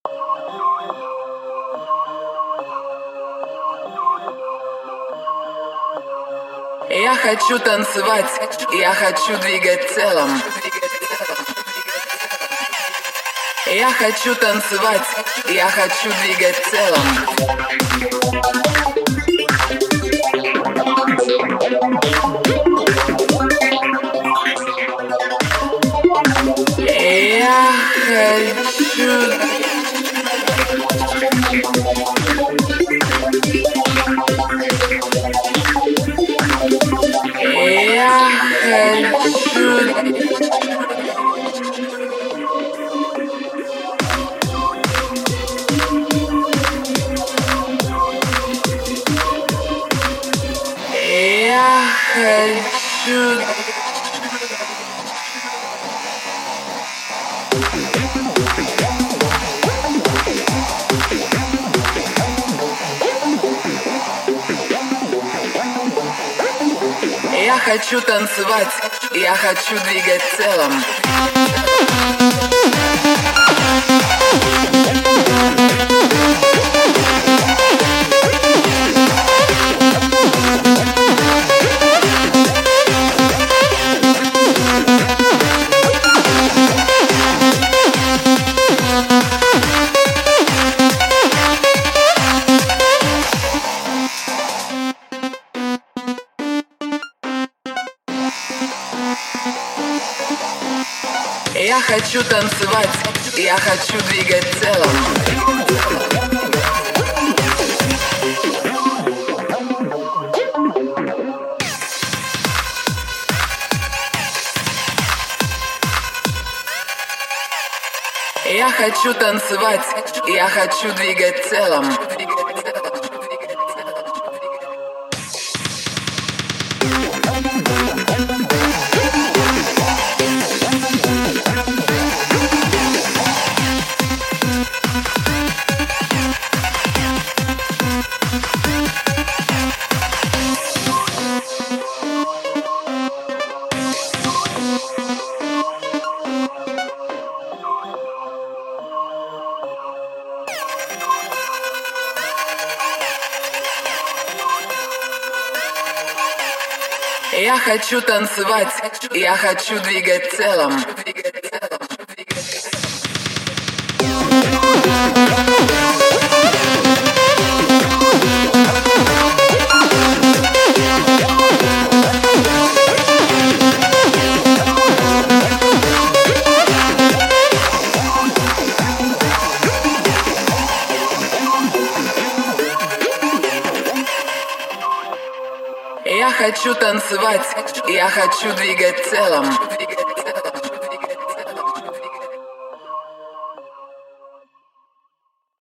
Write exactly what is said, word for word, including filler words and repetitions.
Я хочу танцевать, я хочу двигать телом. Я хочу танцевать, я хочу двигать телом. Я хочу... Я хочу... Я хочу танцевать, я хочу двигать телом. Я хочу танцевать, я хочу двигать телом. Я хочу танцевать, я хочу двигать телом. Я хочу танцевать, я хочу двигать телом. Я хочу танцевать, я хочу двигать телом.